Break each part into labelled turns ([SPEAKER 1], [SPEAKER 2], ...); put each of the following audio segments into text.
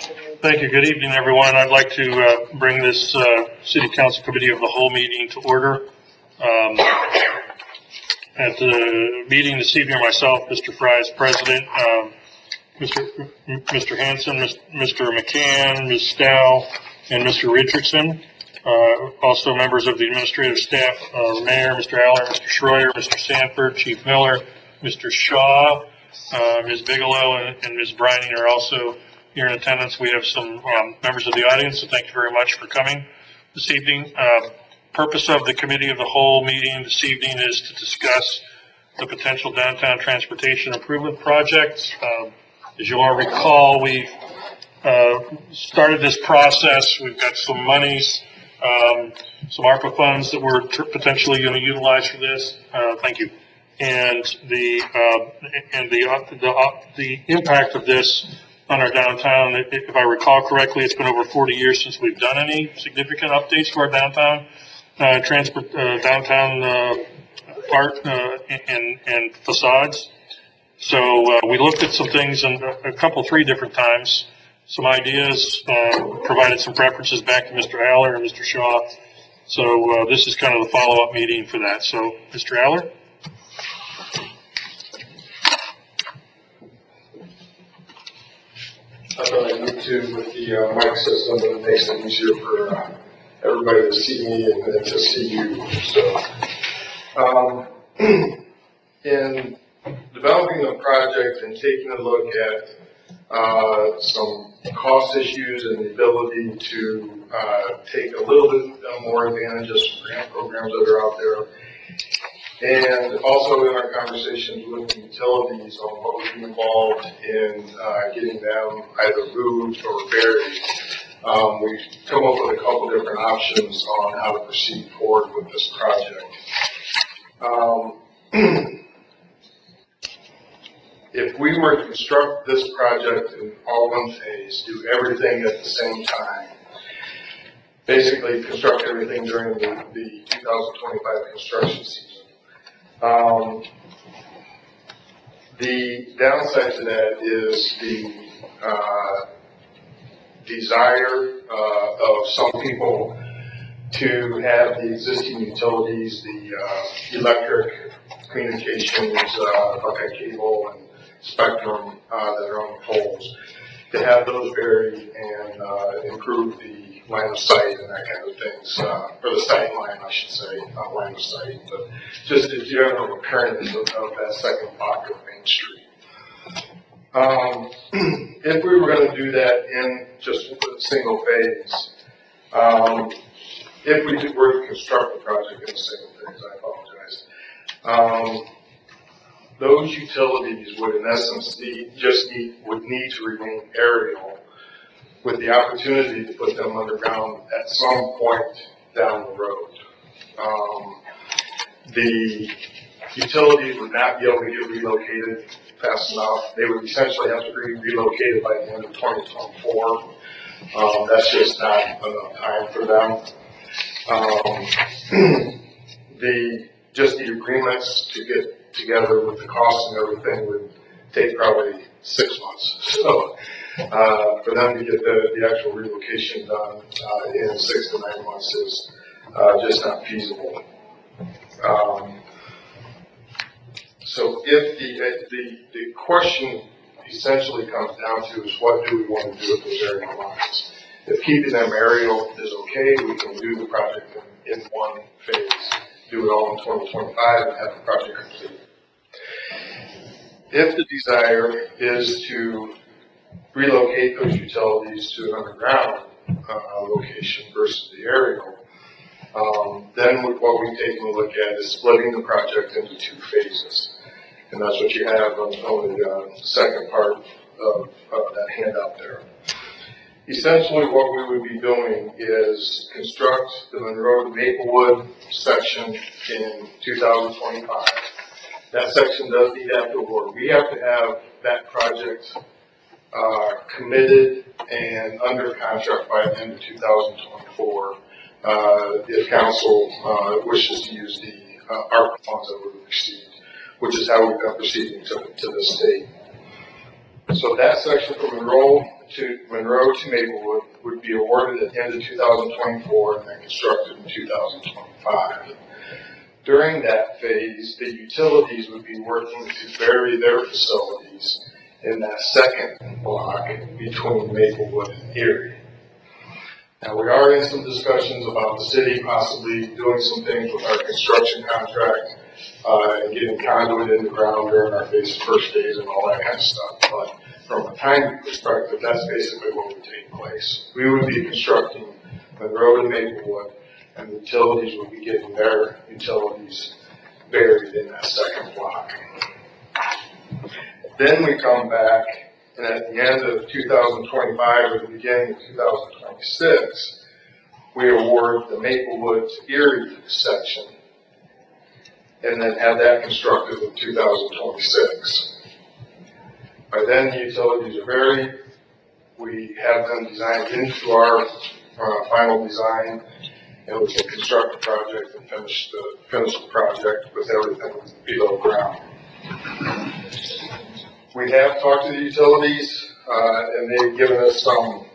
[SPEAKER 1] Thank you. Good evening, everyone. I'd like to bring this City Council Committee of the Whole meeting to order. At the meeting this evening, myself, Mr. Fry is president, Mr. Hanson, Mr. McCann, Ms. Stow, and Mr. Richardson. Also members of the administrative staff, Mayor, Mr. Aller, Mr. Schroyer, Mr. Sanford, Chief Miller, Mr. Shaw, Ms. Bigelow, and Ms. Brining are also here in attendance. We have some members of the audience, so thank you very much for coming this evening. Purpose of the Committee of the Whole meeting this evening is to discuss the potential downtown transportation improvement projects. As you all recall, we started this process. We've got some monies, some ARPA funds that we're potentially going to utilize for this. Thank you. And the impact of this on our downtown, if I recall correctly, it's been over 40 years since we've done any significant updates to our downtown art and facades. So we looked at some things in three different times, some ideas, provided some preferences back to Mr. Aller and Mr. Shaw. So this is kind of the follow-up meeting for that. So, Mr. Aller?
[SPEAKER 2] I thought I need to with the mic system, but it makes it easier for everybody to see me and to see you. So, in developing the project and taking a look at some cost issues and the ability to take a little bit more advantage of some grant programs that are out there, and also in our conversations with the utilities on what would be involved in getting them either moved or buried, we've come up with a couple different options on how to proceed forward with this project. If we were to construct this project in all one phase, do everything at the same time, basically construct everything during the 2025 construction season, the downside to that is the desire of some people to have the existing utilities, the electric, communications, bucket cable, and spectrum that are on the poles, to have those buried and improve the line of sight and that kind of things, or the sight line, I should say, not line of sight, but just the general appearance of that second block of Main Street. If we were going to do that in just a single phase, if we were to construct the project in a single phase, I apologize, those utilities would in essence would need to remain aerial, with the opportunity to put them underground at some point down the road. The utilities would not be able to get relocated fast enough. They would essentially have to be relocated by the end of 2024. That's just not enough time for them. The agreements to get together with the costs and everything would take probably 6 months. So for them to get the actual relocation done in 6 to 9 months is just not feasible. So if the question essentially comes down to is what do we want to do with those aerial lines? If keeping them aerial is okay, we can do the project in one phase, do it all in 2025 and have the project complete. If the desire is to relocate those utilities to an underground location versus the aerial, then what we've taken a look at is splitting the project into 2 phases. And that's what you have on the second part of that handout there. Essentially what we would be doing is construct the Monroe to Maplewood section in 2025. That section does need after work. We have to have that project committed and under contract by the end of 2024 if council wishes to use the ARPA funds that we've received, which is how we've been proceeding to this date. So that section from Monroe to Monroe to Maplewood would be awarded at the end of 2024 and then constructed in 2025. During that phase, the utilities would be working to bury their facilities in that second block between Maplewood and Erie. Now, we are in some discussions about the city possibly doing some things with our construction contract and getting conduit in the ground during our first phase and all that kind of stuff. But from a timing perspective, that's basically what would take place. We would be constructing Monroe to Maplewood, and the utilities would be getting their utilities buried in that second block. Then we come back, and at the end of 2025 or the beginning of 2026, we award the Maplewood to Erie section, and then have that constructed in 2026. By then, the utilities are buried. We have them designed into our final design, and we can construct the project and finish the project with everything below ground. We have talked to the utilities, and they've given us some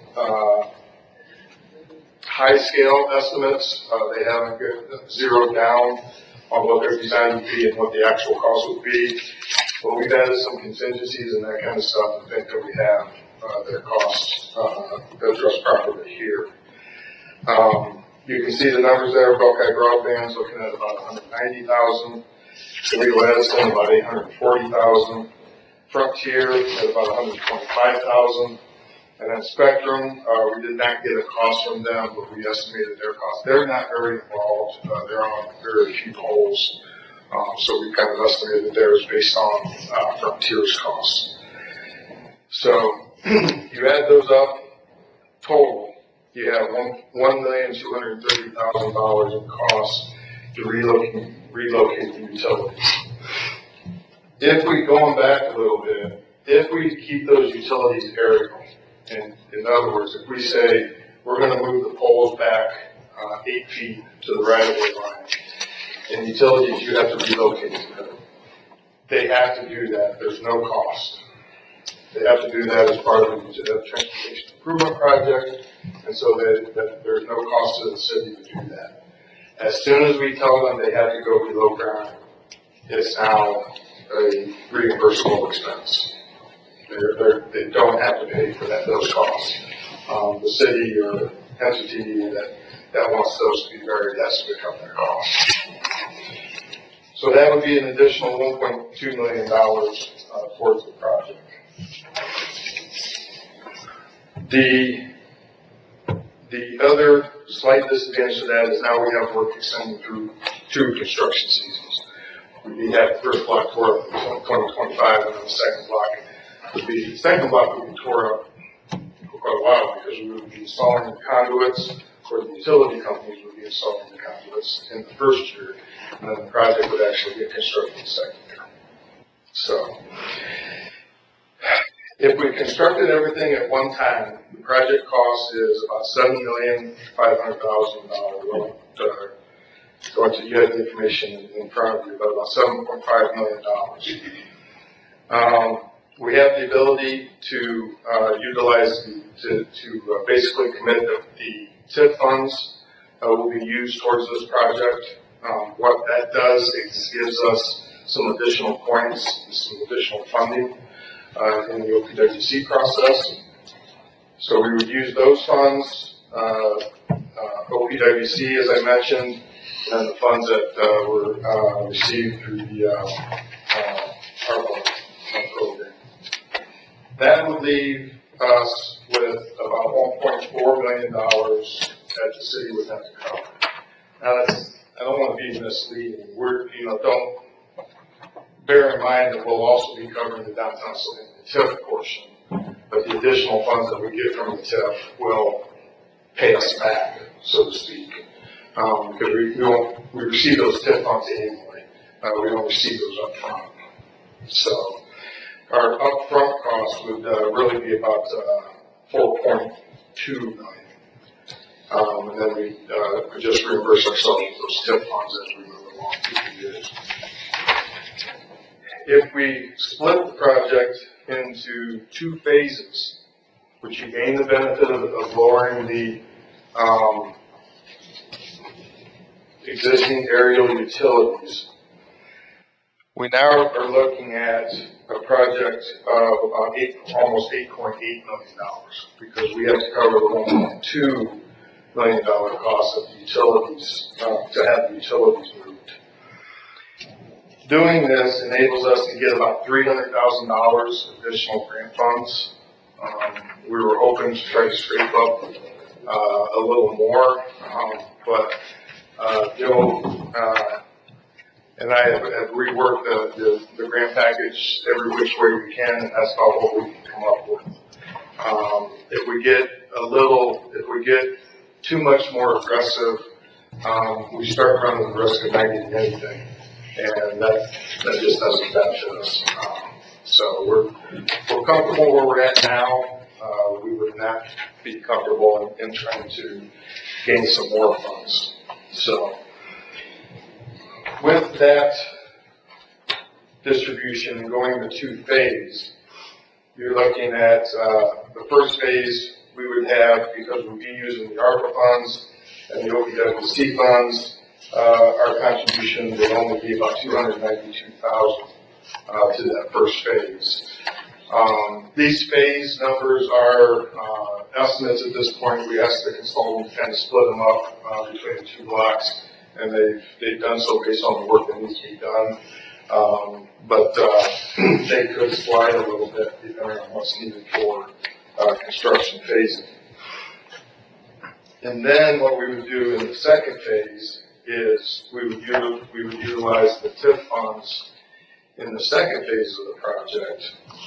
[SPEAKER 2] high-scale estimates. They haven't zeroed down on what their design would be and what the actual cost would be. But we've added some contingencies and that kind of stuff to think that we have their costs addressed properly here. You can see the numbers there. Buckeye Broadband's looking at about $190,000. Toledo Edison about $840,000. Frontier at about $125,000. And then Spectrum, we did not get a cost from them, but we estimated their cost. They're not very involved. They're on very few poles. So we kind of estimated theirs based on Frontier's costs. So you add those up, total, you have $1,230,000 in costs to relocate the utilities. If we, going back a little bit, if we keep those utilities aerial, and in other words, if we say we're going to move the poles back 8 feet to the right-of-way line, and utilities, you have to relocate them. They have to do that. There's no cost. They have to do that as part of the transportation improvement project, and so that there's no cost to the city to do that. As soon as we tell them they have to go below ground, it's now a reimbursable expense. They don't have to pay for those costs. The city or entity that wants those to be buried has to become their cost. So that would be an additional $1.2 million towards the project. The other slight disadvantage to that is now we have work extending through 2 construction seasons. We have the first block tore up in 2025, and then the second block would be tore up for quite a while because we would be installing the conduits, or the utility companies would be installing the conduits in the first year, and then the project would actually get constructed in the second year. So, if we constructed everything at one time, the project cost is about $7,500,000. You have the information in front of you, but about $7.5 million. We have the ability to utilize, to basically commit the TIF funds will be used towards this project. What that does is gives us some additional points, some additional funding in the OPWC process. So we would use those funds, OPWC, as I mentioned, and the funds that were received through the ARPA program. That would leave us with about $1.4 million that the city would have to cover. Now, I don't want to be misleading. Don't bear in mind that we'll also be covering the downtown TIF portion, but the additional funds that we get from the TIF will pay us back, so to speak, because we receive those TIF funds annually. We don't receive those up front. So our upfront cost would really be about $4.2 million. And then we just reimburse ourselves with those TIF funds as we move along through the years. If we split the project into 2 phases, which you gain the benefit of lowering the existing aerial utilities. We now are looking at a project of about almost $8.8 million because we have to cover the $1.2 million cost of the utilities to have the utilities moved. Doing this enables us to get about $300,000 additional grant funds. We were hoping to try to scrape up a little more, but Joe and I have reworked the grant package every which way we can, and that's about what we can come up with. If we get too much more aggressive, we start running the risk of not getting anything, and that just doesn't benefit us. So we're comfortable where we're at now. We would not be comfortable in trying to gain some more funds. So with that distribution going to two phase, you're looking at the first phase we would have, because we'd be using the ARPA funds and the OPWC funds, our contribution would only be about $292,000 to that first phase. These phase numbers are estimates at this point. We asked the consultant to kind of split them up between the two blocks, and they've done so based on the work that needs to be done. But they could slide a little bit depending on what's needed for construction phasing. And then what we would do in the second phase is we would utilize the TIF funds in the second phase of the project.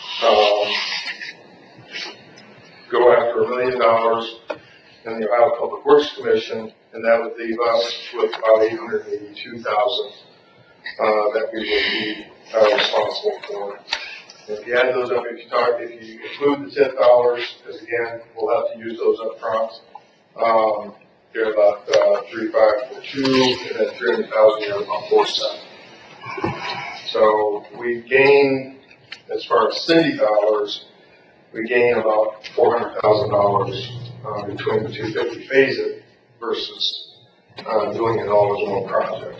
[SPEAKER 2] Go after $1 million in the Ohio Public Works Commission, and that would leave us with about $882,000 that we would be responsible for. If you add those up, if you include the TIF dollars, because again, we'll have to use those up front, you're about 3,542, and then 300,000, you're about 4,700. So we gain, as far as city dollars, we gain about $400,000 between the 250 phase it versus doing it all as one project.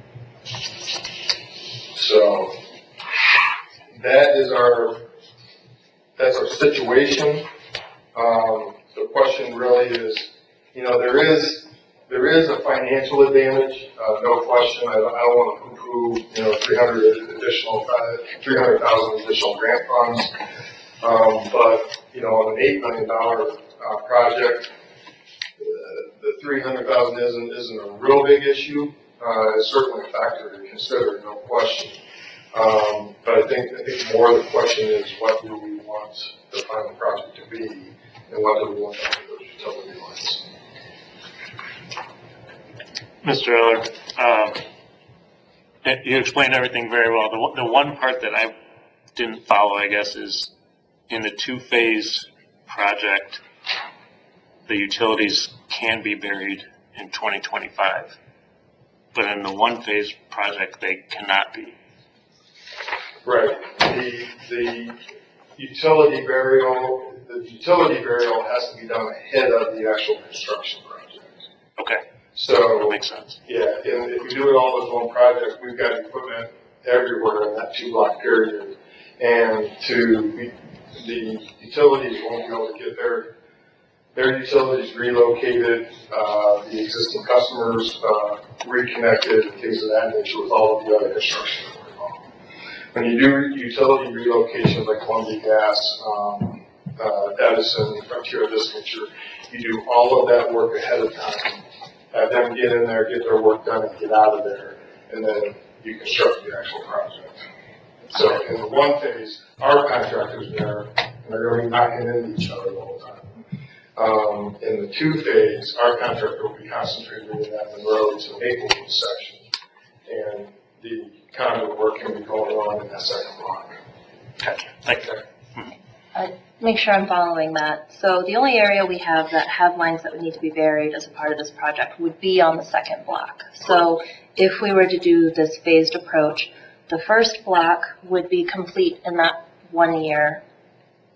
[SPEAKER 2] So that's our situation. The question really is, there is a financial advantage, no question. I don't want to poo-poo, 300,000 additional grant funds. But on an $8 million project, the 300,000 isn't a real big issue. It's certainly a factor to consider, no question. But I think more the question is, what do we want the final project to be, and what do we want to do with those utility lines?
[SPEAKER 1] Mr. Eller, you explained everything very well. The one part that I didn't follow, I guess, is in the two-phase project, the utilities can be buried in 2025. But in the one-phase project, they cannot be.
[SPEAKER 2] Right. The utility burial has to be done ahead of the actual construction project.
[SPEAKER 1] Okay.
[SPEAKER 2] So
[SPEAKER 1] that makes sense.
[SPEAKER 2] Yeah, and if we do it all as one project, we've got equipment everywhere in that 2-block period, and the utilities won't be able to get their utilities relocated, the existing customers reconnected, and things of that nature with all of the other construction that we're on. When you do utility relocations like Columbia Gas, Edison, Frontier of this nature, you do all of that work ahead of time. Have them get in there, get their work done, and get out of there, and then you construct the actual project. So in the one phase, our contractors there, and they're going to be knocking into each other the whole time. In the two phase, our contractor will be concentrating in that Monroe to Maplewood section, and the conduit work can be going on in that second block.
[SPEAKER 1] Gotcha. Thank you.
[SPEAKER 3] Make sure I'm following that. So the only area we have that have lines that would need to be buried as a part of this project would be on the second block. So if we were to do this phased approach, the first block would be complete in that 1 year.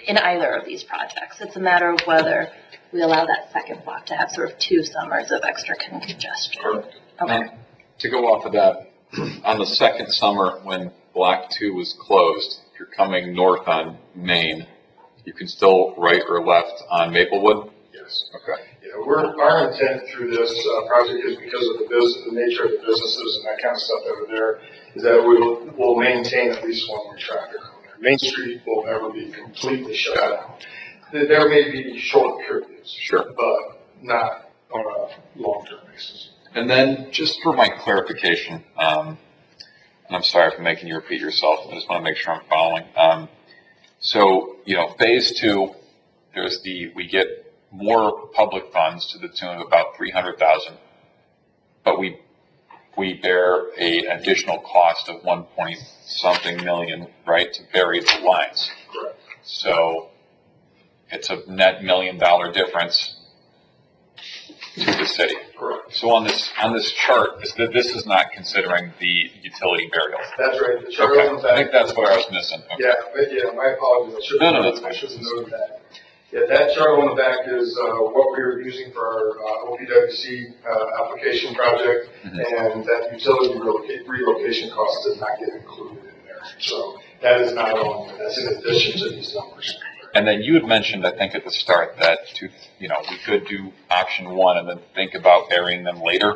[SPEAKER 3] in either of these projects. It's a matter of whether we allow that second block to have sort of 2 summers of extra congestion. Okay.
[SPEAKER 4] To go off of that, on the second summer when Block 2 was closed, if you're coming north on Main, you can still right or left on Maplewood?
[SPEAKER 2] Yes.
[SPEAKER 4] Okay.
[SPEAKER 2] Our intent through this project is because of the nature of the businesses and that kind of stuff that are there, is that we'll maintain at least one-way traffic on there. Main Street will never be completely shut down. There may be short periods,
[SPEAKER 4] Sure,
[SPEAKER 2] but not on a long-term basis.
[SPEAKER 4] And then just for my clarification, and I'm sorry for making you repeat yourself, I just want to make sure I'm following. So, phase 2, we get more public funds to the tune of about $300,000, but we bear an additional cost of 1 point something million, right, to bury the lines.
[SPEAKER 2] Correct.
[SPEAKER 4] So it's a net $1 million difference to the city.
[SPEAKER 2] Correct.
[SPEAKER 4] So on this chart, this is not considering the utility burial.
[SPEAKER 2] That's right. The chart
[SPEAKER 4] Okay.
[SPEAKER 2] on the back.
[SPEAKER 4] I think that's what I was missing. Okay.
[SPEAKER 2] Yeah, my apologies. I should have noted that. Yeah, that chart on the back is what we were using for our OPWC application project, and that utility relocation cost does not get included in there. So that is not on there. That's in addition to these numbers.
[SPEAKER 4] And then you had mentioned, I think at the start, that we could do option 1 and then think about burying them later.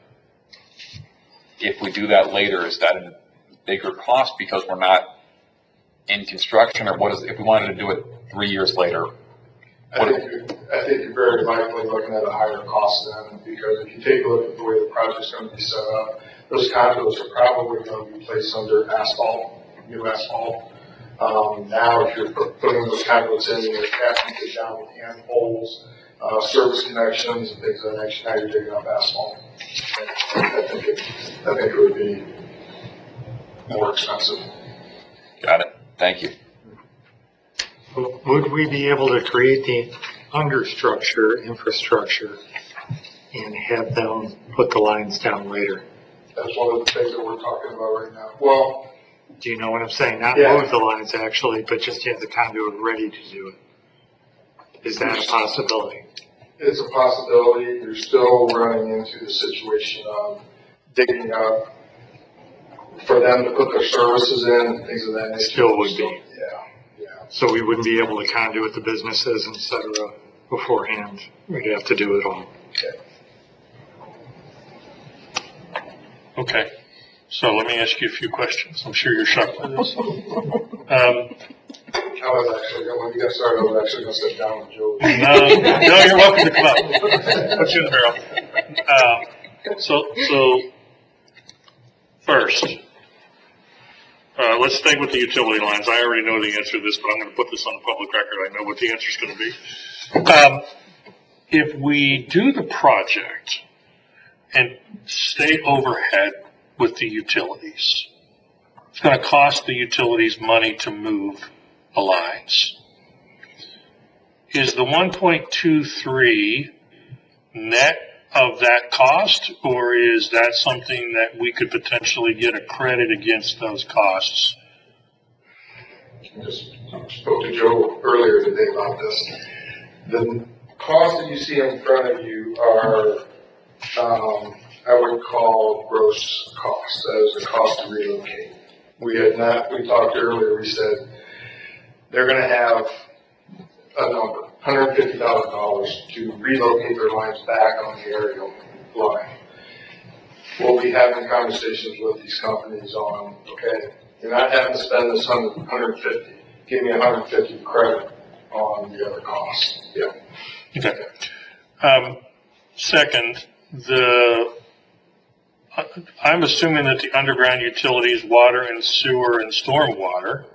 [SPEAKER 4] If we do that later, is that a bigger cost because we're not in construction, or if we wanted to do it 3 years later?
[SPEAKER 2] I think you're very likely looking at a higher cost then, because if you take a look at the way the project's going to be set up, those conduits are probably going to be placed under asphalt, new asphalt. Now, if you're putting those conduits in, you're having to down with hand poles, service connections, and things of that nature. Now you're digging up asphalt. I think it would be more expensive.
[SPEAKER 4] Got it. Thank you.
[SPEAKER 5] Would we be able to create the infrastructure, and have them put the lines down later?
[SPEAKER 2] That's one of the things that we're talking about right now. Well,
[SPEAKER 5] do you know what I'm saying? Not
[SPEAKER 2] yeah.
[SPEAKER 5] move the lines actually, but just have the conduit ready to do it. Is that a possibility?
[SPEAKER 2] It's a possibility. You're still running into the situation of digging up for them to put their services in and things of that nature.
[SPEAKER 5] Still would be.
[SPEAKER 2] Yeah.
[SPEAKER 5] So we wouldn't be able to conduit the businesses, et cetera, beforehand. We'd have to do it all.
[SPEAKER 1] Okay. So let me ask you a few questions. I'm sure you're shocked by this.
[SPEAKER 2] I was actually, when you got started, I was actually going to sit down with Joe.
[SPEAKER 1] No, you're welcome to come up. Put you in the barrel. So first, let's stay with the utility lines. I already know the answer to this, but I'm going to put this on the public record. I know what the answer is going to be. If we do the project and stay overhead with the utilities, it's going to cost the utilities money to move the lines. Is the 1.23 net of that cost, or is that something that we could potentially get a credit against those costs?
[SPEAKER 2] I just spoke to Joe earlier today about this. The costs that you see in front of you are, I would call gross costs. That is the cost to relocate. We talked earlier, we said they're going to have a number, $150,000 to relocate their lines back on the aerial line. We'll be having conversations with these companies on, okay, you're not having to spend this $150. Give me $150 credit on the other costs. Yeah.
[SPEAKER 1] Okay. Second, I'm assuming that the underground utilities, water and sewer and stormwater,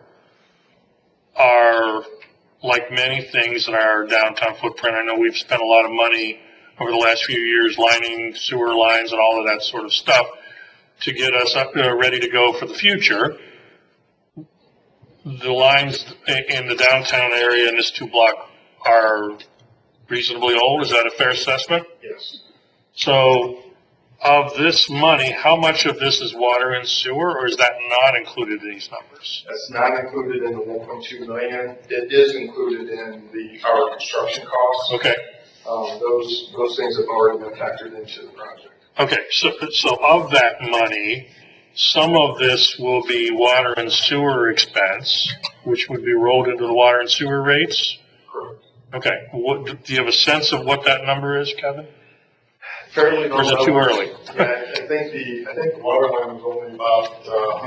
[SPEAKER 1] are like many things in our downtown footprint. I know we've spent a lot of money over the last few years lining sewer lines and all of that sort of stuff to get us up, ready to go for the future. The lines in the downtown area in this 2-block are reasonably old. Is that a fair assessment?
[SPEAKER 2] Yes.
[SPEAKER 1] So of this money, how much of this is water and sewer, or is that not included in these numbers?
[SPEAKER 2] That's not included in the 1.2 million. It is included in our construction costs.
[SPEAKER 1] Okay.
[SPEAKER 2] Those things have already been factored into the project.
[SPEAKER 1] Okay, so of that money, some of this will be water and sewer expense, which would be rolled into the water and sewer rates?
[SPEAKER 2] Correct.
[SPEAKER 1] Okay, do you have a sense of what that number is, Kevin?
[SPEAKER 2] Fairly low.
[SPEAKER 1] Or is it too early?
[SPEAKER 2] Yeah, I think the water line was only about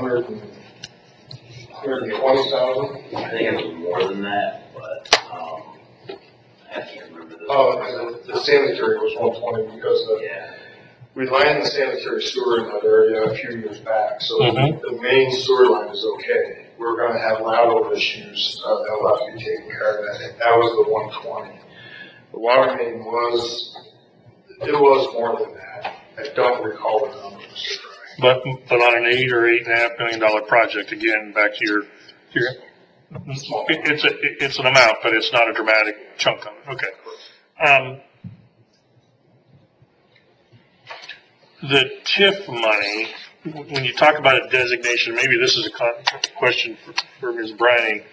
[SPEAKER 2] 120,000.
[SPEAKER 6] I think it was more than that, but, I can't remember the.
[SPEAKER 2] Oh, the sanitary was 120 because
[SPEAKER 6] Yeah.
[SPEAKER 2] we lined the sanitary sewer in that area a few years back, so
[SPEAKER 1] Mhm.
[SPEAKER 2] the main sewer line is okay. We're gonna have lateral issues that will have to be taken care of. I think that was the 120. The water main was more than that. I don't recall the number, Mr. Fry.
[SPEAKER 1] But on an $8 or $8.5 million project, again, back to your, it's an amount, but it's not a dramatic chunk of it. Okay. The TIF money, when you talk about a designation, maybe this is a question for Ms. Briney.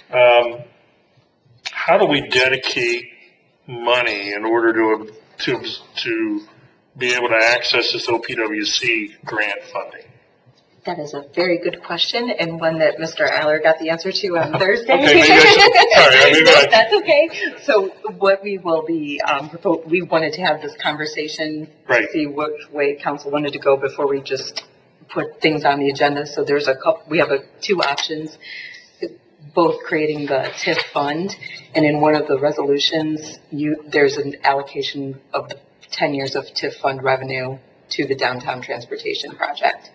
[SPEAKER 1] How do we dedicate money in order to be able to access this OPWC grant funding?
[SPEAKER 7] That is a very good question, and one that Mr. Aller got the answer to on Thursday.
[SPEAKER 1] Okay, maybe I
[SPEAKER 7] That's okay. So what we will be, we wanted to have this conversation,
[SPEAKER 1] Right.
[SPEAKER 7] to see which way council wanted to go before we just put things on the agenda. So there's we have two options, both creating the TIF fund, and in one of the resolutions, there's an allocation of 10 years of TIF fund revenue to the downtown transportation project.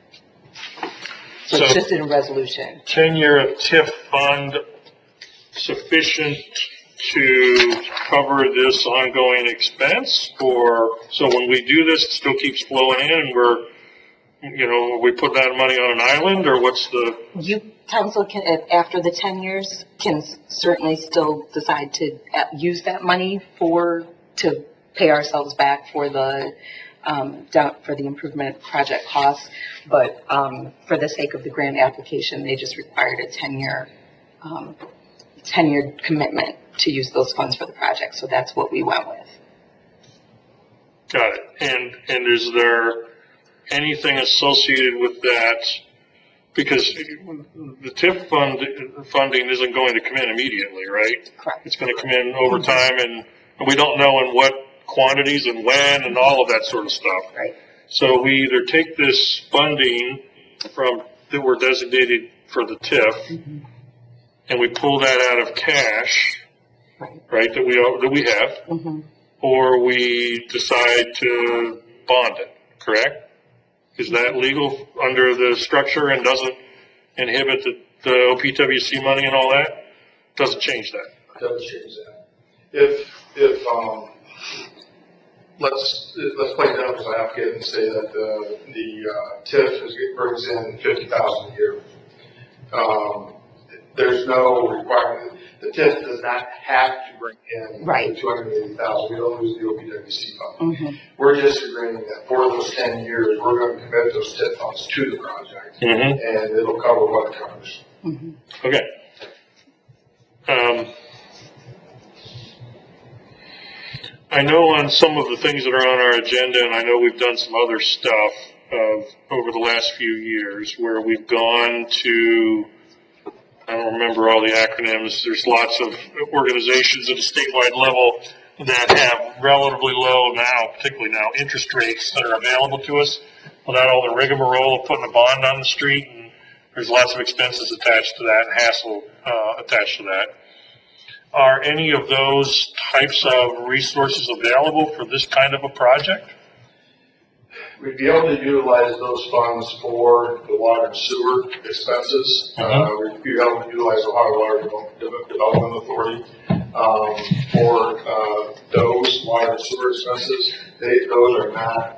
[SPEAKER 7] So it's just in a resolution.
[SPEAKER 1] 10-year TIF fund sufficient to cover this ongoing expense? Or, so when we do this, it still keeps flowing in and we put that money on an island, or what's the?
[SPEAKER 7] Council can, after the 10 years, can certainly still decide to use that money to pay ourselves back for the improvement project costs. But for the sake of the grant application, they just required a 10-year commitment to use those funds for the project. So that's what we went with.
[SPEAKER 1] Got it. And is there anything associated with that? Because the TIF funding isn't going to come in immediately, right?
[SPEAKER 7] Correct.
[SPEAKER 1] It's going to come in over time, and we don't know in what quantities and when and all of that sort of stuff.
[SPEAKER 7] Right.
[SPEAKER 1] So we either take this funding that we're designated for the TIF, and we pull that out of cash, right, that we have, or we decide to bond it, correct? Is that legal under the structure and doesn't inhibit the OPWC money and all that? Doesn't change that.
[SPEAKER 2] Doesn't change that. If let's play devil's advocate and say that the TIF brings in 50,000 a year. There's no requirement. The TIF does not have to bring in
[SPEAKER 7] Right.
[SPEAKER 2] 280,000. We don't lose the OPWC fund. We're just agreeing that for those 10 years, we're going to commit those TIF funds to the project, and it'll cover what it covers.
[SPEAKER 1] Okay. I know on some of the things that are on our agenda, and I know we've done some other stuff over the last few years where we've gone to, I don't remember all the acronyms, there's lots of organizations at a statewide level that have relatively low now, particularly now, interest rates that are available to us without all the rigmarole of putting a bond on the street, and there's lots of expenses attached to that and hassle attached to that. Are any of those types of resources available for this kind of a project?
[SPEAKER 2] We'd be able to utilize those funds for the water and sewer expenses. We'd be able to utilize the Ohio Water Development Authority for those water and sewer expenses. Those are not.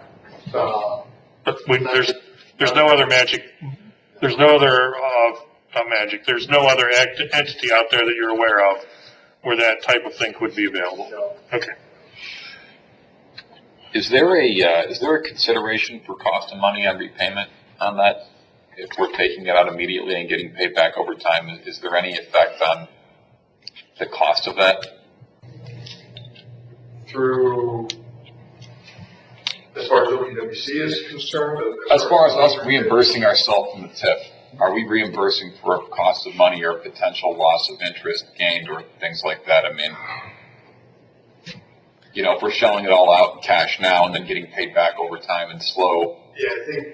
[SPEAKER 1] There's no other magic. There's no other not magic. There's no other entity out there that you're aware of where that type of thing could be available.
[SPEAKER 2] No.
[SPEAKER 1] Okay.
[SPEAKER 4] is there a consideration for cost and money on repayment on that? If we're taking it out immediately and getting paid back over time, is there any effect on the cost of that?
[SPEAKER 2] Through, as far as OPWC is concerned?
[SPEAKER 4] As far as us reimbursing ourselves from the TIF, are we reimbursing for a cost of money or potential loss of interest gained or things like that? I mean, you know, if we're shelling it all out in cash now and then getting paid back over time and slow.
[SPEAKER 2] Yeah, I think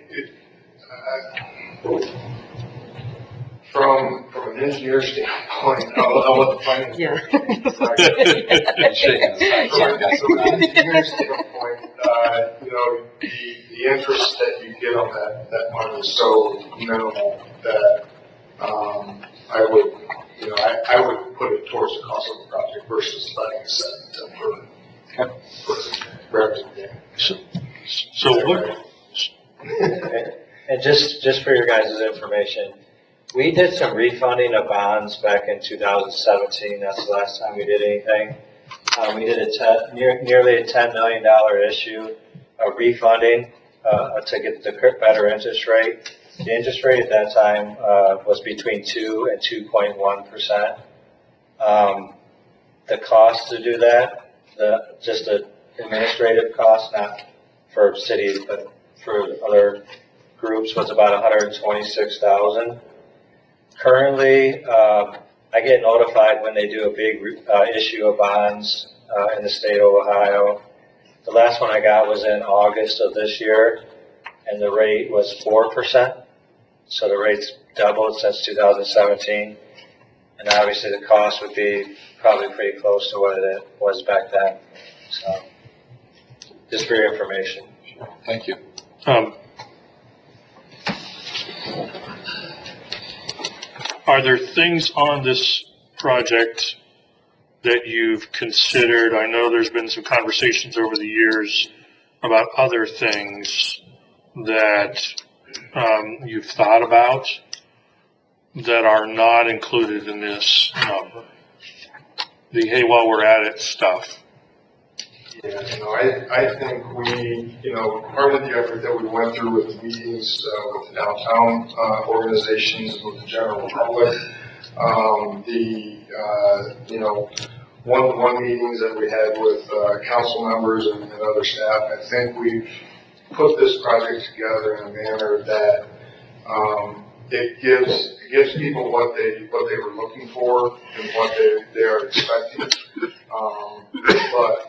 [SPEAKER 2] from an engineer standpoint, I'll let the finance.
[SPEAKER 7] Yeah.
[SPEAKER 2] From an engineer standpoint, you know, the interest that you get on that money is so minimal that I would put it towards the cost of the project versus letting it set for revenue gain.
[SPEAKER 1] So what,
[SPEAKER 8] And just for your guys' information, we did some refunding of bonds back in 2017. That's the last time we did anything. We did nearly a $10 million issue of refunding to get the better interest rate. The interest rate at that time was between 2 and 2.1%. The cost to do that, just the administrative cost, not for cities but for other groups, was about $126,000. Currently, I get notified when they do a big issue of bonds in the state of Ohio. The last one I got was in August of this year, and the rate was 4%. So the rate's doubled since 2017, and obviously the cost would be probably pretty close to what it was back then. So, just for your information.
[SPEAKER 4] Thank you.
[SPEAKER 1] are there things on this project that you've considered? I know there's been some conversations over the years about other things that you've thought about that are not included in this number. The hey, while we're at it stuff.
[SPEAKER 2] Yeah, I think part of the effort that we went through with the meetings with the downtown organizations and with the general public, one-to-one meetings that we had with council members and other staff, I think we've put this project together in a manner that it gives people what they were looking for and what they are expecting. But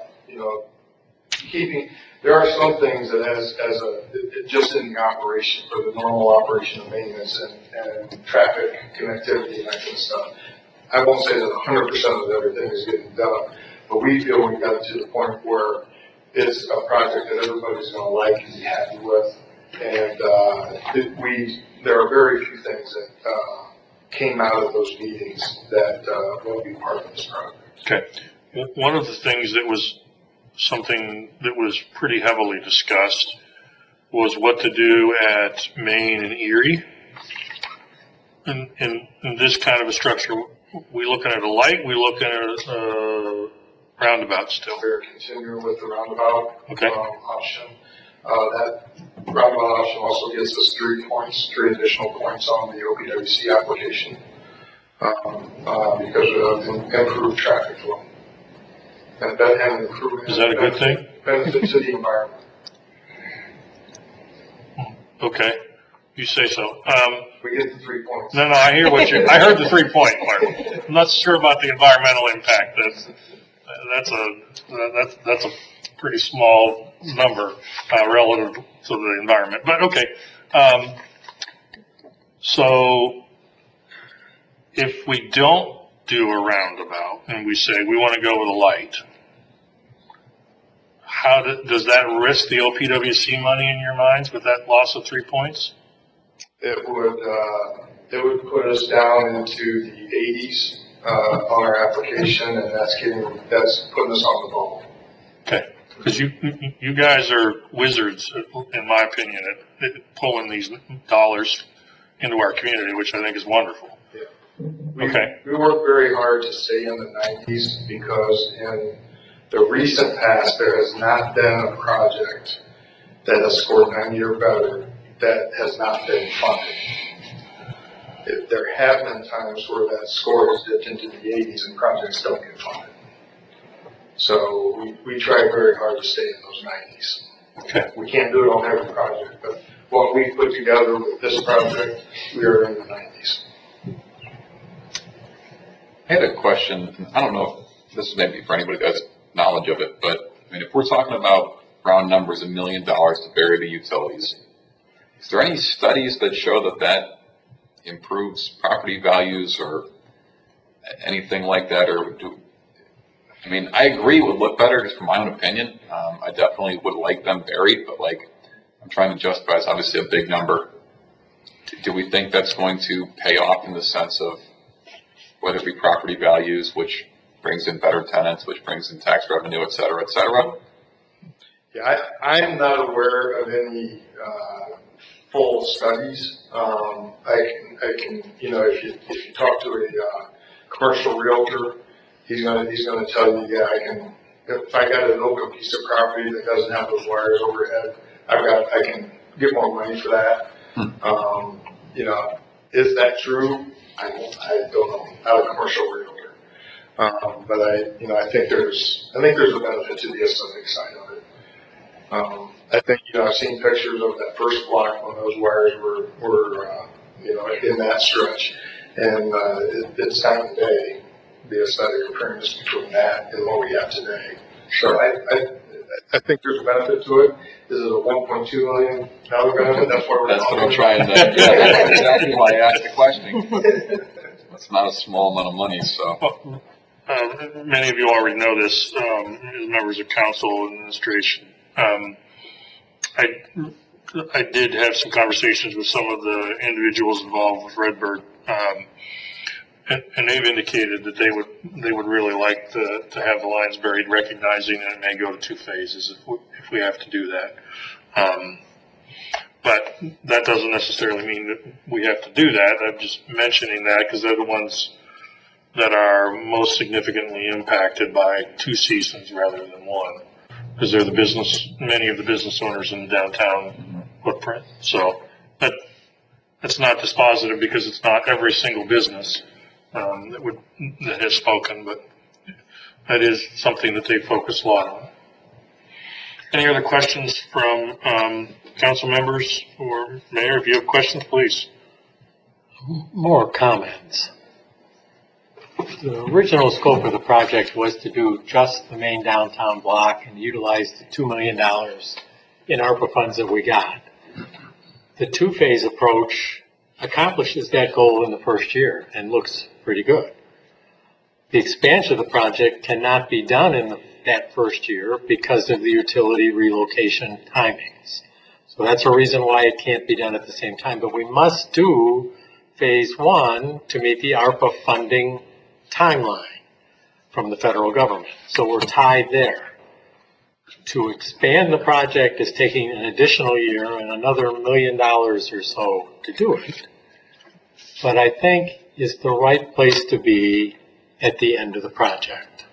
[SPEAKER 2] there are some things that just in the operation, for the normal operation of maintenance and traffic connectivity and that kind of stuff. I won't say that 100% of everything is getting done, but we feel we got to the point where it's a project that everybody's going to like and be happy with. And there are very few things that came out of those meetings that will be part of this project.
[SPEAKER 1] Okay. One of the things that was something that was pretty heavily discussed was what to do at Main and Erie. In this kind of a structure, we looking at a light, we looking at a roundabout still.
[SPEAKER 2] We're continuing with the roundabout option. That roundabout option also gives us 3 additional points on the OPWC application because of improved traffic flow. And improvement.
[SPEAKER 1] Is that a good thing?
[SPEAKER 2] Benefit to the environment.
[SPEAKER 1] Okay, you say so.
[SPEAKER 2] We get the 3 points.
[SPEAKER 1] No, I hear I heard the 3 point part. I'm not sure about the environmental impact. That's a pretty small number relative to the environment. But okay, so if we don't do a roundabout and we say we want to go with a light, does that risk the OPWC money in your minds with that loss of 3 points?
[SPEAKER 2] It would put us down into the 80s on our application, and that's putting us on the ball.
[SPEAKER 1] Okay, because you guys are wizards, in my opinion, at pulling these dollars into our community, which I think is wonderful.
[SPEAKER 2] Yeah. We
[SPEAKER 1] Okay.
[SPEAKER 2] work very hard to stay in the 90s because in the recent past, there has not been a project that has scored 90 or better that has not been funded. There have been times where that score has dipped into the 80s and projects don't get funded. So we try very hard to stay in those 90s.
[SPEAKER 1] Okay.
[SPEAKER 2] We can't do it on every project, but what we put together with this project, we are in the 90s.
[SPEAKER 4] I had a question. I don't know if this is maybe for anybody that has knowledge of it, but I mean, if we're talking about round numbers, $1 million to bury the utilities, is there any studies that show that that improves property values or anything like that? I mean, I agree it would look better just from my own opinion. I definitely would like them buried, but like, I'm trying to justify, it's obviously a big number. Do we think that's going to pay off in the sense of whether it be property values, which brings in better tenants, which brings in tax revenue, et cetera, et cetera?
[SPEAKER 2] Yeah, I'm not aware of any full studies. I can, you know, if you talk to a commercial realtor, he's gonna tell you, yeah, if I got an open piece of property that doesn't have those wires overhead, I can get more money for that. You know, is that true? I don't know. Not a commercial realtor, but I think there's a benefit to the aesthetic side of it. I think, I've seen pictures of that first block when those wires were in that stretch, and it's night and day, the aesthetic appearance between that and what we have today. So I think there's a benefit to it. Is it a $1.2 million benefit? That's what I'm
[SPEAKER 4] trying to. Yeah, that's exactly why I asked the question. It's not a small amount of money, so.
[SPEAKER 1] Many of you already know this, as members of council and administration. I did have some conversations with some of the individuals involved with Redbird, and they've indicated that they would really like to have the lines buried, recognizing that it may go to two phases if we have to do that. But that doesn't necessarily mean that we have to do that. I'm just mentioning that because they're the ones that are most significantly impacted by two seasons rather than one, because they're many of the business owners in the downtown footprint. So that's not dispositive because it's not every single business that has spoken, but that is something that they focus a lot on. Any other questions from council members or mayor? If you have questions, please.
[SPEAKER 9] More comments. The original scope of the project was to do just the main downtown block and utilize the $2 million in ARPA funds that we got. The two-phase approach accomplishes that goal in the first year and looks pretty good. The expansion of the project cannot be done in that first year because of the utility relocation timings. So that's a reason why it can't be done at the same time. But we must do phase one to meet the ARPA funding timeline from the federal government. So we're tied there. To expand the project is taking an additional year and another $1 million or so to do it. But I think it's the right place to be at the end of the project.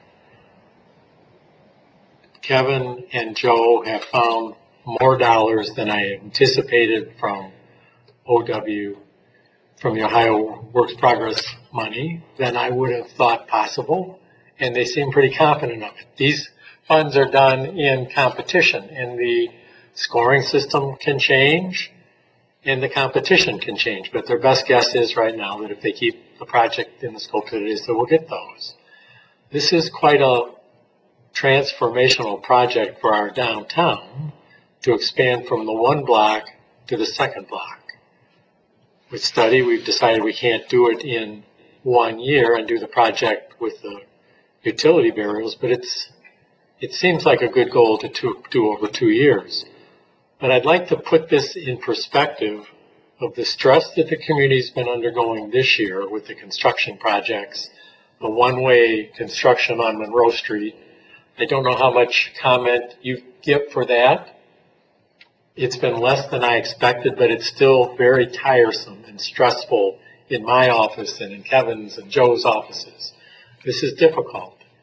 [SPEAKER 9] Kevin and Joe have found more dollars than I anticipated from OW, from the Ohio Works Progress money, than I would have thought possible, and they seem pretty confident of it. These funds are done in competition, and the scoring system can change, and the competition can change, but their best guess is right now that if they keep the project in the scope that it is, they will get those. This is quite a transformational project for our downtown to expand from the one block to the second block. With study, we've decided we can't do it in 1 year and do the project with the utility burials, but it seems like a good goal to do over 2 years. But I'd like to put this in perspective of the stress that the community's been undergoing this year with the construction projects, the one-way construction on Monroe Street. I don't know how much comment you give for that. It's been less than I expected, but it's still very tiresome and stressful in my office and in Kevin's and Joe's offices. This is difficult.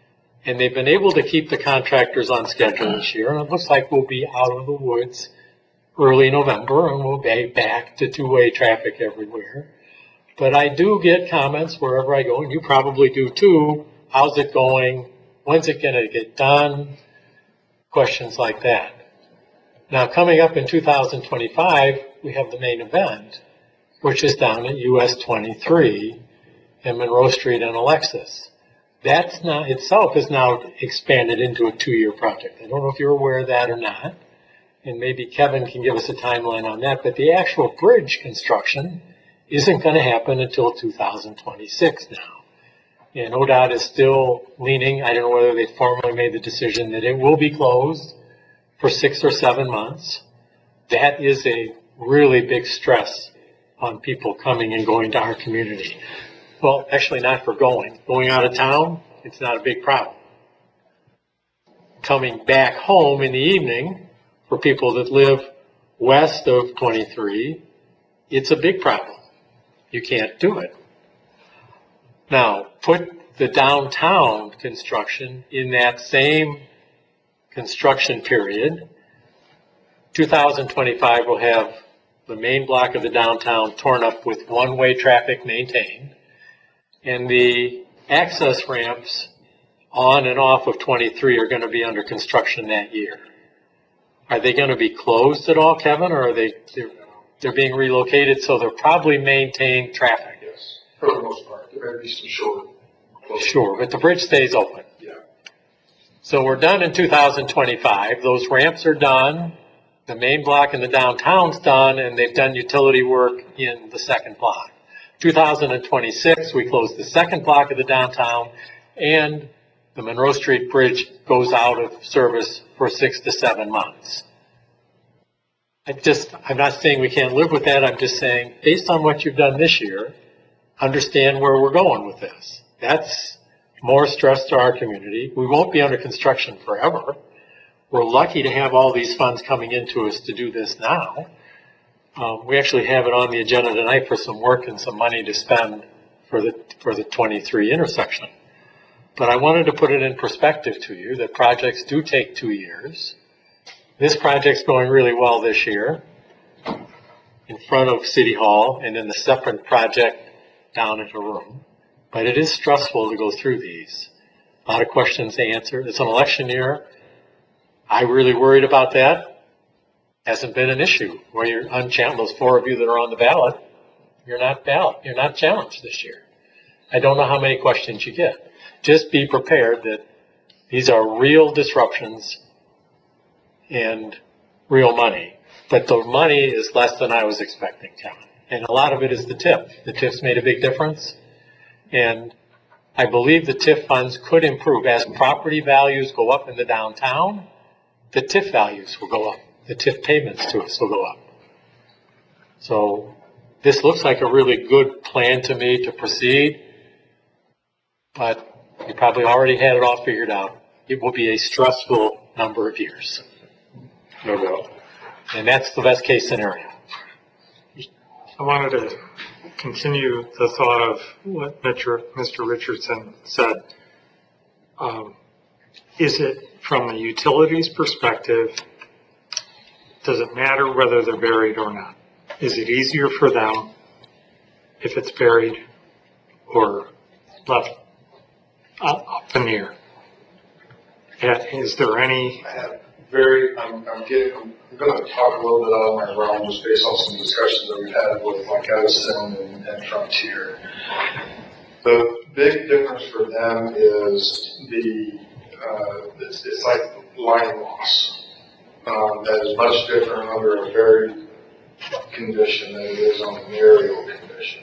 [SPEAKER 9] And they've been able to keep the contractors on schedule this year, and it looks like we'll be out of the woods early November, and we'll be back to two-way traffic everywhere. But I do get comments wherever I go, and you probably do too. How's it going? When's it going to get done? Questions like that. Now, coming up in 2025, we have the main event, which is down at US 23 in Monroe Street and Alexis. That's now itself is now expanded into a 2-year project. I don't know if you're aware of that or not, and maybe Kevin can give us a timeline on that, but the actual bridge construction isn't going to happen until 2026 now. And ODOT is still leaning, I don't know whether they formally made the decision that it will be closed for 6 or 7 months. That is a really big stress on people coming and going to our community. Well, actually not for going. Going out of town, it's not a big problem. Coming back home in the evening, for people that live west of 23, it's a big problem. You can't do it. Now, put the downtown construction in that same construction period. 2025 will have the main block of the downtown torn up with one-way traffic maintained, and the access ramps on and off of 23 are going to be under construction that year. Are they going to be closed at all, Kevin, or are they're being relocated, so they'll probably maintain traffic?
[SPEAKER 2] Yes, for the most part. There may be some short.
[SPEAKER 9] Sure, but the bridge stays open.
[SPEAKER 2] Yeah.
[SPEAKER 9] So we're done in 2025. Those ramps are done. The main block in the downtown's done, and they've done utility work in the second block. 2026, we close the second block of the downtown, and the Monroe Street Bridge goes out of service for 6 to 7 months. I'm not saying we can't live with that. I'm just saying, based on what you've done this year, understand where we're going with this. That's more stress to our community. We won't be under construction forever. We're lucky to have all these funds coming into us to do this now. We actually have it on the agenda tonight for some work and some money to spend for the 23 intersection. But I wanted to put it in perspective to you that projects do take 2 years. This project's going really well this year in front of City Hall, and then the separate project down at the room. But it is stressful to go through these. A lot of questions to answer. It's an election year. I really worried about that. Hasn't been an issue. Where you're unchallenged, those 4 of you that are on the ballot, you're not challenged this year. I don't know how many questions you get. Just be prepared that these are real disruptions and real money. But the money is less than I was expecting, Kevin. And a lot of it is the TIF. The TIF's made a big difference. And I believe the TIF funds could improve. As property values go up in the downtown, the TIF values will go up. The TIF payments to us will go up. So this looks like a really good plan to me to proceed, but you probably already had it all figured out. It will be a stressful number of years. No doubt. And that's the best case scenario.
[SPEAKER 5] I wanted to continue the thought of what Mr. Richardson said. Is it from the utilities perspective, does it matter whether they're buried or not? Is it easier for them if it's buried or left up in the air? Is there any?
[SPEAKER 2] I'm going to talk a little bit on my realm just based on some discussions that we've had with like Edison and Frontier. The big difference for them is it's like line loss. That is much different under a buried condition than it is on an aerial condition.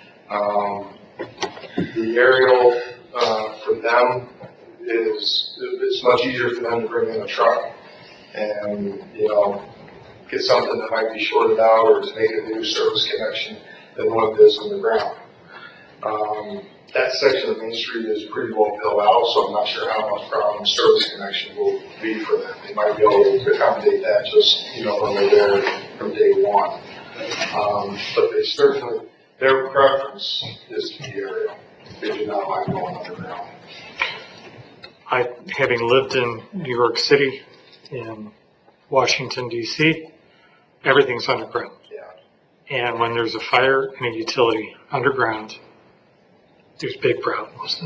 [SPEAKER 2] The aerial for them it's much easier for them to bring in a truck and, get something that might be shorted out or to make a new service connection than what it is on the ground. That section of Main Street is pretty well built out, so I'm not sure how much problem service connection will be for them. They might be able to accommodate that just, when they're there from day one. But they certainly, their preference is to be aerial. They do not like going underground.
[SPEAKER 5] having lived in New York City, in Washington DC, everything's underground.
[SPEAKER 2] Yeah.
[SPEAKER 5] And when there's a fire in a utility underground, there's big problems.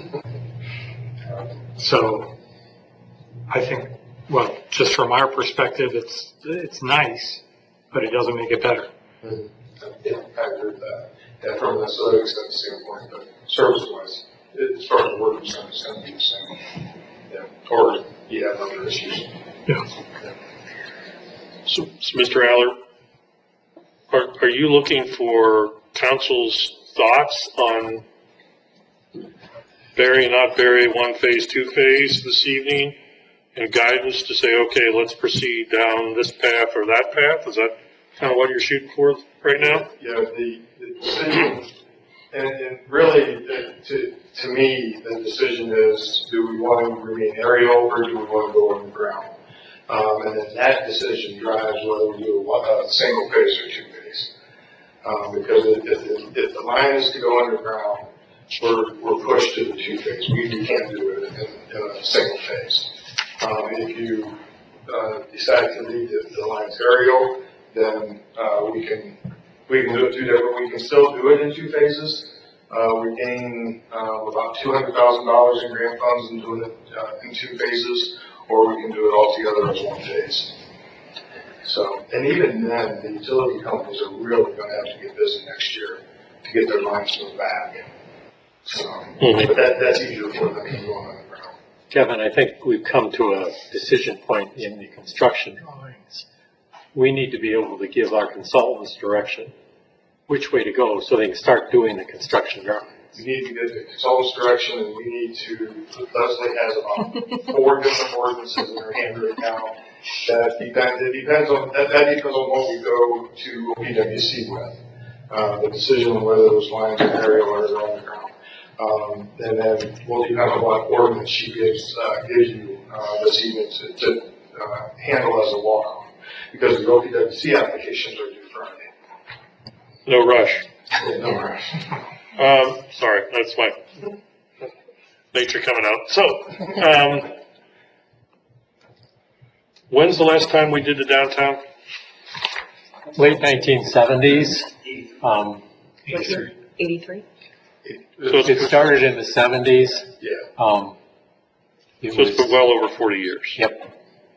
[SPEAKER 5] So I think, well, just from our perspective, it's nice, but it doesn't make it better.
[SPEAKER 2] Yeah, I agree with that. And from the aesthetic standpoint, but service-wise, as far as work is going to be the same. Yeah. Or you have other issues.
[SPEAKER 5] Yeah.
[SPEAKER 1] So Mr. Aller, are you looking for council's thoughts on bury, not bury, one phase, two phase this evening, and guidance to say, okay, let's proceed down this path or that path? Is that kind of what you're shooting for right now?
[SPEAKER 2] Yeah, the decision, and really, to me, the decision is, do we want to remain aerial or do we want to go underground? And then that decision drives whether we do a single phase or two phase. Because if the line is to go underground, we're pushed to the two phase. We can't do it in a single phase. If you decide to leave the lines aerial, then we can do it two different. We can still do it in two phases. We gain about $200,000 in grant funds in doing it in two phases, or we can do it all together as one phase. So, and even then, the utility companies are really going to have to get busy next year to get their lines moved back. So, but that's easier for them than going underground.
[SPEAKER 9] Kevin, I think we've come to a decision point in the construction drawings. We need to be able to give our consultants direction, which way to go, so they can start doing the construction drawings.
[SPEAKER 2] We need to get the consultant's direction, and we need to, Leslie has about 4 different ordinances in her hand right now. That depends on what we go to PWC with. The decision on whether those lines are aerial or underground. And then will depend on what ordinance she gives you this evening to handle as a walk-on. Because the OPWC applications are due Friday.
[SPEAKER 1] No rush.
[SPEAKER 2] Yeah, no rush.
[SPEAKER 1] Sorry, that's my nature coming out. So, when's the last time we did the downtown?
[SPEAKER 9] Late 1970s.
[SPEAKER 7] 83?
[SPEAKER 9] It started in the 70s.
[SPEAKER 2] Yeah.
[SPEAKER 1] So it's been well over 40 years.
[SPEAKER 9] Yep.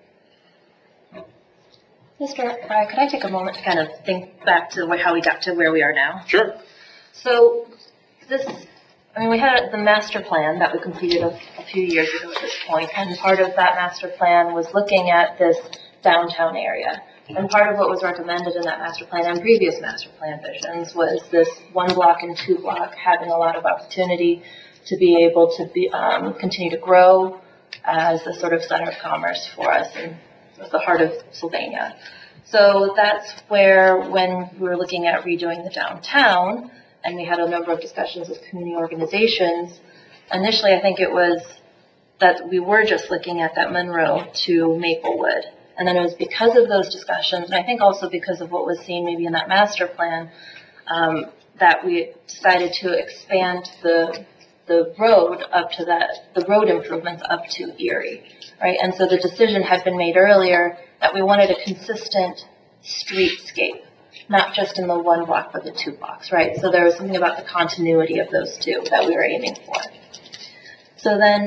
[SPEAKER 3] Mr. Frye, could I take a moment to kind of think back to how we got to where we are now?
[SPEAKER 1] Sure.
[SPEAKER 3] So we had the master plan that we completed a few years ago at this point, and part of that master plan was looking at this downtown area. And part of what was recommended in that master plan and previous master plan visions was this 1 block and 2 block having a lot of opportunity to be able to continue to grow as a sort of center of commerce for us and the heart of Sylvania. So that's where, when we were looking at redoing the downtown, and we had a number of discussions with community organizations, initially I think it was that we were just looking at that Monroe to Maplewood. And then it was because of those discussions, and I think also because of what was seen maybe in that master plan, that we decided to expand the road up to the road improvements up to Erie, right? And so the decision had been made earlier that we wanted a consistent streetscape, not just in the 1 block, but the 2 blocks, right? So there was something about the continuity of those two that we were aiming for. So then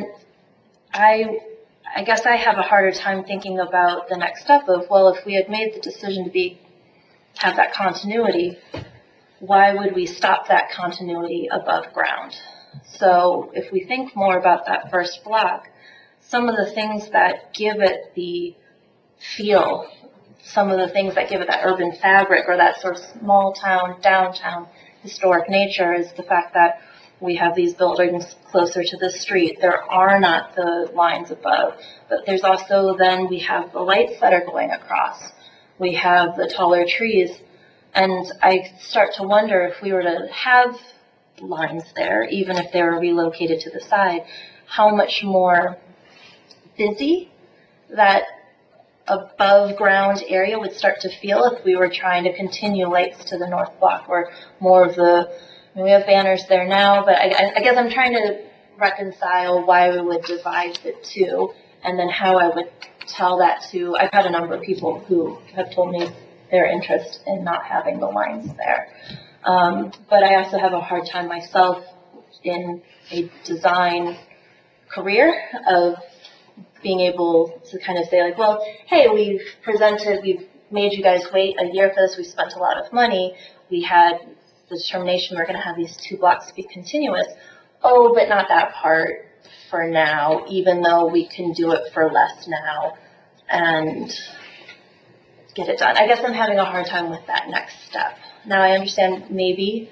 [SPEAKER 3] I guess I have a harder time thinking about the next step of, well, if we had made the decision to have that continuity, why would we stop that continuity above ground? So if we think more about that first block, some of the things that give it the feel, some of the things that give it that urban fabric or that sort of small town, downtown historic nature is the fact that we have these buildings closer to the street. There are not the lines above, but there's also then we have the lights that are going across. We have the taller trees. And I start to wonder if we were to have lines there, even if they were relocated to the side, how much more busy that above ground area would start to feel if we were trying to continue lights to the north block, where more of we have banners there now, but I guess I'm trying to reconcile why we would divide the two, and then how I would tell that to, I've had a number of people who have told me their interest in not having the lines there. But I also have a hard time myself in a design career of being able to kind of say like, well, hey, we've made you guys wait a year for this, we spent a lot of money, we had the determination we're going to have these two blocks be continuous. Oh, but not that part for now, even though we can do it for less now and get it done. I guess I'm having a hard time with that next step. Now I understand maybe,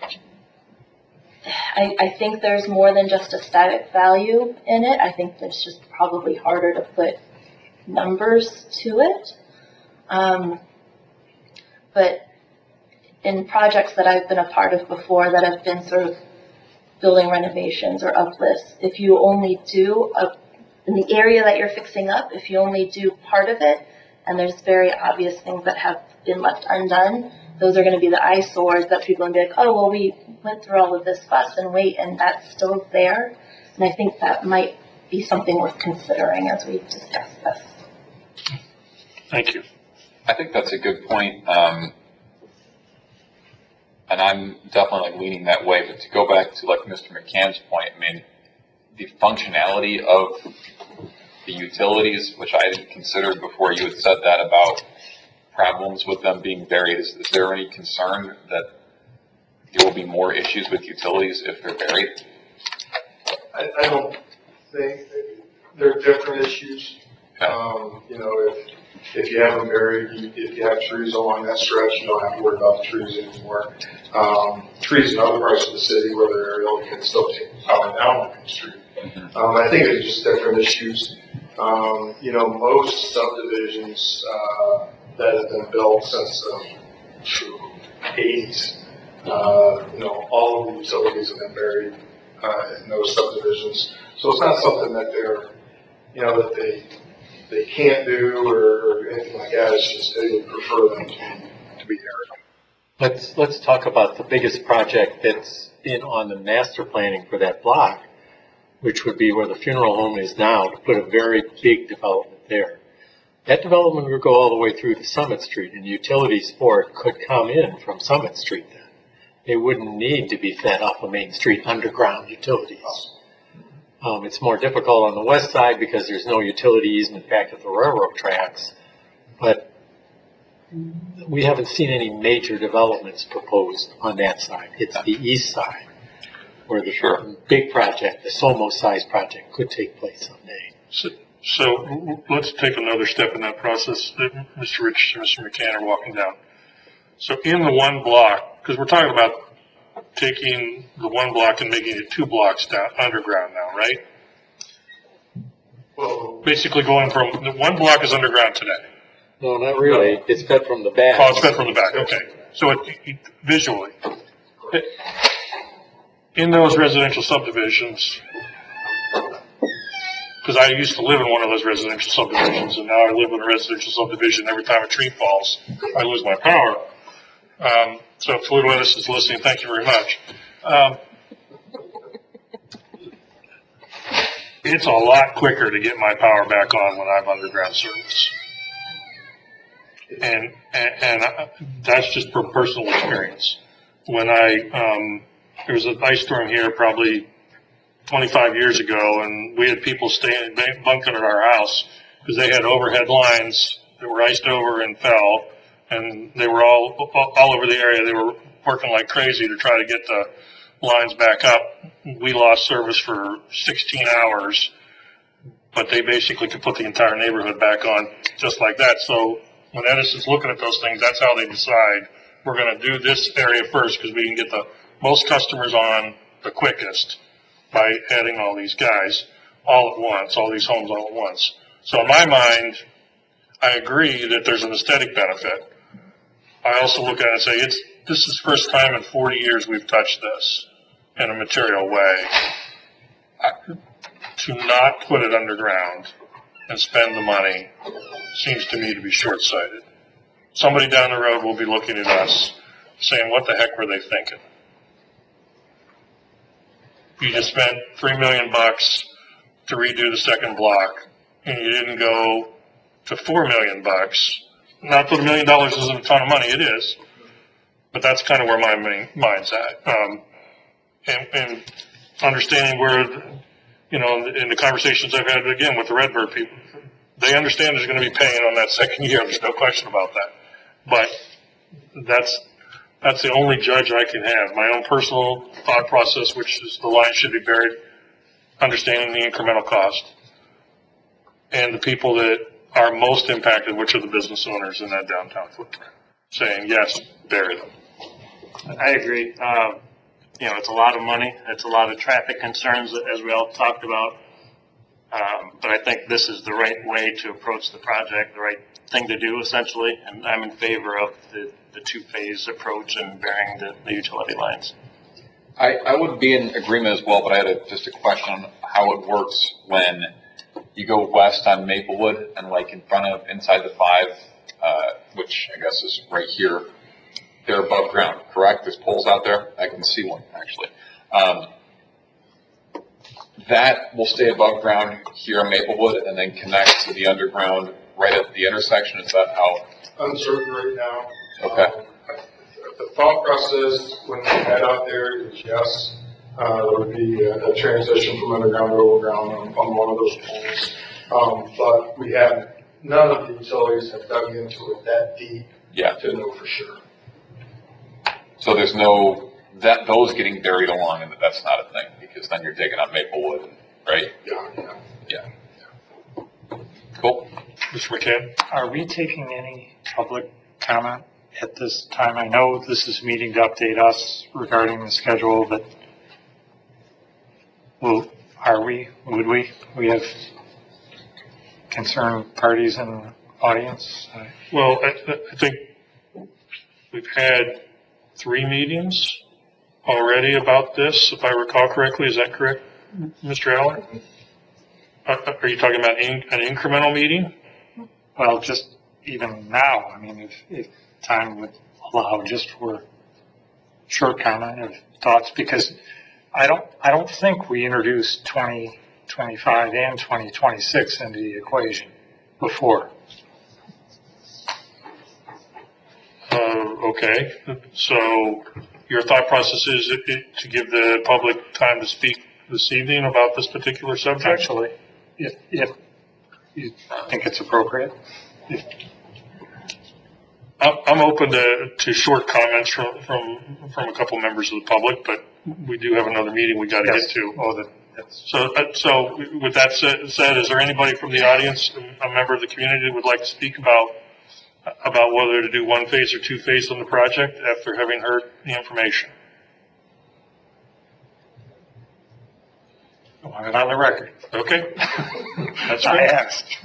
[SPEAKER 3] I think there's more than just aesthetic value in it. I think it's just probably harder to put numbers to it. But in projects that I've been a part of before that have been sort of building renovations or uplifts, if you only do in the area that you're fixing up, if you only do part of it, and there's very obvious things that have been left undone, those are going to be the eyesores that people are going to be like, oh, well, we went through all of this fuss and wait, and that's still there. And I think that might be something worth considering as we discuss this.
[SPEAKER 1] Thank you.
[SPEAKER 4] I think that's a good point. And I'm definitely like leaning that way, but to go back to like Mr. McCann's point, I mean, the functionality of the utilities, which I didn't consider before you had said that about problems with them being buried, is there any concern that there will be more issues with utilities if they're buried?
[SPEAKER 2] I don't think they're different issues.
[SPEAKER 4] Okay.
[SPEAKER 2] You know, if you have them buried, if you have trees along that stretch, you don't have to worry about the trees anymore. Trees in other parts of the city where they're aerial can still take power down on Main Street. I think it's just different issues. You know, most subdivisions that have been built since the 80s, you know, all of the utilities have been buried in those subdivisions. So it's not something that they're, you know, that they can't do or anything like that. It's just they would prefer them to be buried.
[SPEAKER 9] Let's talk about the biggest project that's on the master planning for that block, which would be where the funeral home is now, to put a very big development there. That development would go all the way through to Summit Street, and utilities for it could come in from Summit Street then. They wouldn't need to be fed off of Main Street underground utilities. It's more difficult on the west side because there's no utility easement back at the railroad tracks, but we haven't seen any major developments proposed on that side. It's the east side where the big project, the SOMO-sized project, could take place someday.
[SPEAKER 1] So let's take another step in that process that Mr. Rich and Mr. McCann are walking down. So in the one block, because we're talking about taking the one block and making it 2 blocks down underground now, right?
[SPEAKER 2] Well,
[SPEAKER 1] Basically going from, the one block is underground today.
[SPEAKER 9] No, not really. It's fed from the back.
[SPEAKER 1] Oh, it's fed from the back, okay. So visually, in those residential subdivisions, because I used to live in one of those residential subdivisions, and now I live in a residential subdivision. Every time a tree falls, I lose my power. So if Toledo Edison is listening, thank you very much. It's a lot quicker to get my power back on when I have underground service. And that's just from personal experience. When there was an ice storm here probably 25 years ago, and we had people bunking at our house because they had overhead lines that were iced over and fell, and they were all over the area. They were working like crazy to try to get the lines back up. We lost service for 16 hours, but they basically could put the entire neighborhood back on just like that. So when Edison's looking at those things, that's how they decide we're going to do this area first because we can get the most customers on the quickest by adding all these guys all at once, all these homes all at once. So in my mind, I agree that there's an aesthetic benefit. I also look at it and say, this is the first time in 40 years we've touched this in a material way. To not put it underground and spend the money seems to me to be short-sighted. Somebody down the road will be looking at us saying, what the heck were they thinking? you just spent $3 million to redo the second block, and you didn't go to $4 million. Not that $1 million isn't a ton of money, it is, but that's kind of where my mind's at. And understanding where, you know, in the conversations I've had again with the Redbird people, they understand there's going to be pain on that second year. There's no question about that. But that's the only judge I can have. My own personal thought process, which is the line should be buried, understanding the incremental cost, and the people that are most impacted, which are the business owners in that downtown footprint, saying, yes, bury them.
[SPEAKER 10] I agree. You know, it's a lot of money. It's a lot of traffic concerns, as we all talked about. But I think this is the right way to approach the project, the right thing to do, essentially. And I'm in favor of the two-phase approach and burying the utility lines.
[SPEAKER 4] I would be in agreement as well, but I had just a question on how it works when you go west on Maplewood and like inside the 5, which I guess is right here. They're above ground, correct? There's poles out there. I can see one actually. That will stay above ground here in Maplewood and then connect to the underground right at the intersection. Is that how?
[SPEAKER 2] Uncertain right now.
[SPEAKER 4] Okay.
[SPEAKER 2] The thought process when we head out there is yes, there would be a transition from underground to overground on one of those poles. But we have, none of the utilities have dug into it that deep to know for sure.
[SPEAKER 4] So there's no, those getting buried along, and that's not a thing, because then you're digging up Maplewood, right? Yeah. Cool.
[SPEAKER 1] Mr. McCann?
[SPEAKER 5] Are we taking any public comment at this time? I know this is a meeting to update us regarding the schedule, but would we? We have concerned parties in the audience?
[SPEAKER 1] Well, I think we've had 3 meetings already about this, if I recall correctly. Is that correct, Mr. Aller? Are you talking about an incremental meeting?
[SPEAKER 5] Well, just even now, I mean, if time would allow just for short comment of thoughts, because I don't think we introduced 2025 and 2026 into the equation before.
[SPEAKER 1] Okay, so your thought process is to give the public time to speak this evening about this particular subject?
[SPEAKER 5] Actually, if you think it's appropriate.
[SPEAKER 1] I'm open to short comments from a couple members of the public, but we do have another meeting we got to get to. So with that said, is there anybody from the audience, a member of the community, that would like to speak about whether to do 1 phase or 2 phase on the project after having heard the information?
[SPEAKER 5] I want it on the record.
[SPEAKER 1] Okay. That's
[SPEAKER 5] I
[SPEAKER 1] great.
[SPEAKER 5] asked.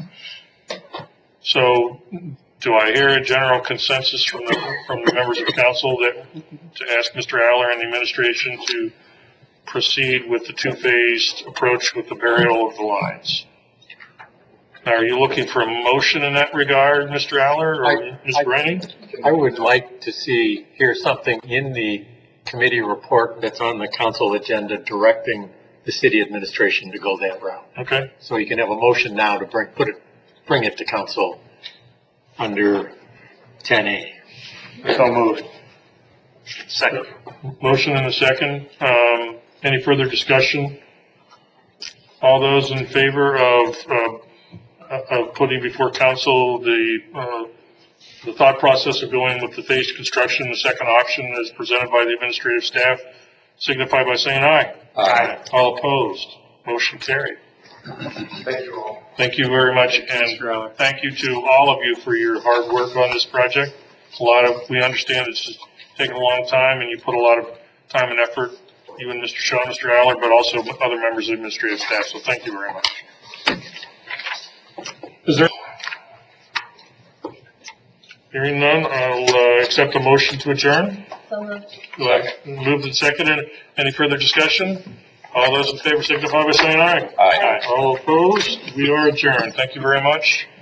[SPEAKER 1] So do I hear a general consensus from the members of council to ask Mr. Aller and the administration to proceed with the 2-phased approach with the burial of the lines? Now, are you looking for a motion in that regard, Mr. Aller or Ms. Rennie?
[SPEAKER 9] I would like to hear something in the committee report that's on the council agenda directing the city administration to go that route.
[SPEAKER 1] Okay.
[SPEAKER 9] So you can have a motion now to bring it to council under 10A.
[SPEAKER 5] So moved.
[SPEAKER 10] Second.
[SPEAKER 1] Motion and a second. Any further discussion? All those in favor of putting before council the thought process of going with the phased construction, the second option as presented by the administrative staff, signify by saying aye.
[SPEAKER 4] Aye.
[SPEAKER 1] All opposed? Motion carried.
[SPEAKER 2] Thank you all.
[SPEAKER 1] Thank you very much, and thank you to all of you for your hard work on this project. We understand it's just taken a long time, and you put a lot of time and effort, you and Mr. Shaw, Mr. Aller, but also other members of the administrative staff, so thank you very much. Is there? Hearing none, I'll accept a motion to adjourn.
[SPEAKER 3] So moved.
[SPEAKER 1] Moved and seconded. Any further discussion? All those in favor signify by saying aye.
[SPEAKER 4] Aye.
[SPEAKER 1] All opposed? We are adjourned. Thank you very much.